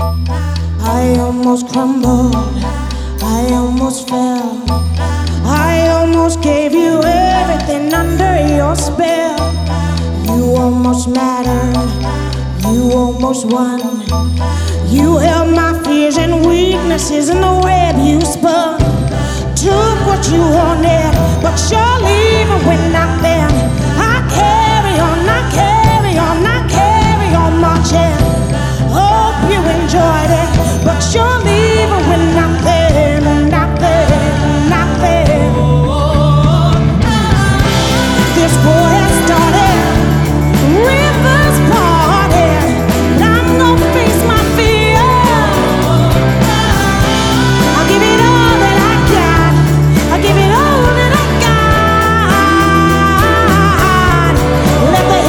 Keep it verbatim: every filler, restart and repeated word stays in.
I almost crumbled, I almost fell, I almost gave you everything under your spell. You almost mattered, you almost won. You held my fears and weaknesses in the web you spun. Took what you wanted, but you're leaving when I'm there.